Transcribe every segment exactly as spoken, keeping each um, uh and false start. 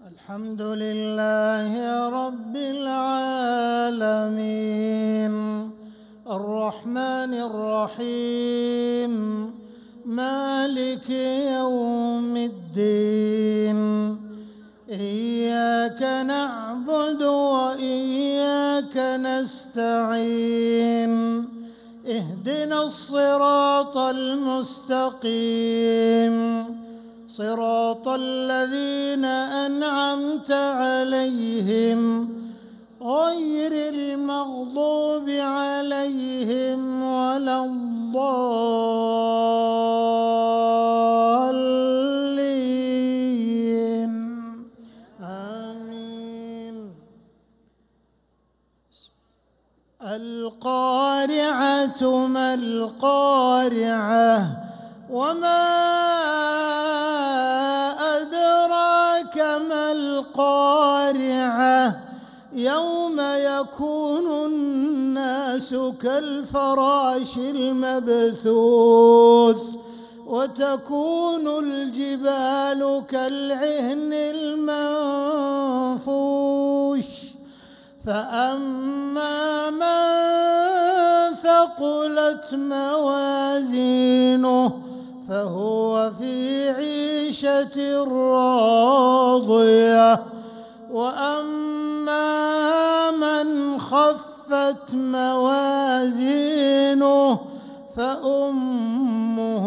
الحمد لله رب العالمين الرحمن الرحيم مالك يوم الدين إياك نعبد وإياك نستعين اهدنا الصراط المستقيم صراط الذين أنعمت عليهم غير المغضوب عليهم ولا الضالين آمين. القارعة ما القارعة وما أدراك ما القارعة يوم يكون الناس كالفراش المبثوث وتكون الجبال كالعهن المنفوش فأما من ثقلت موازينه فهو في عيشة راضية وأما من خفت موازينه فأمه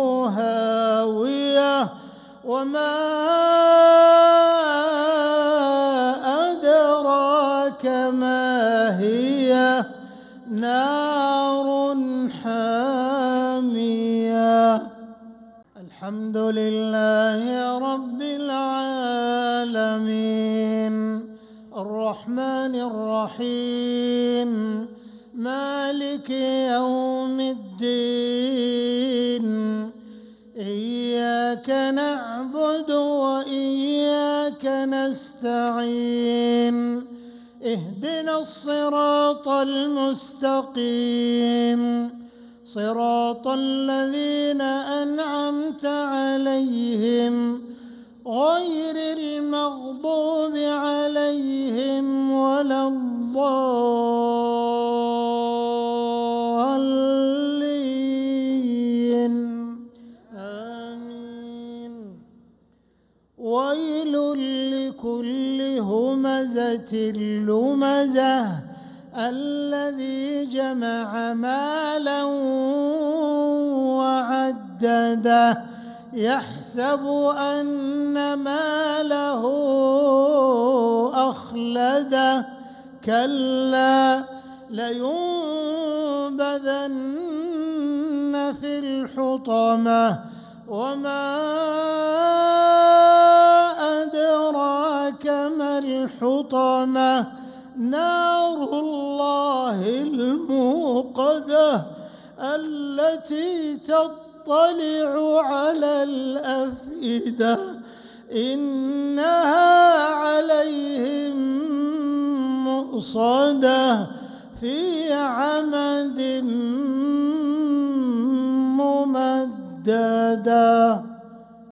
هاوية وما أدراك ما هي نار حامية. الحمد لله رب العالمين الرحمن الرحيم مالك يوم الدين إياك نعبد وإياك نستعين اهدنا الصراط المستقيم صراط الذين أنعمت عليهم غير المغضوب عليهم ولا الضالين آمين. ويل لكل همزة لمزة الذي جمع مالا وعدده يحسب أن ماله أخلده كلا لينبذن في الحطمة وما أدراك ما الحطمة نار الله الموقدة التي تطلع على الأفئدة إنها عليهم مؤصدة في عمد ممددة.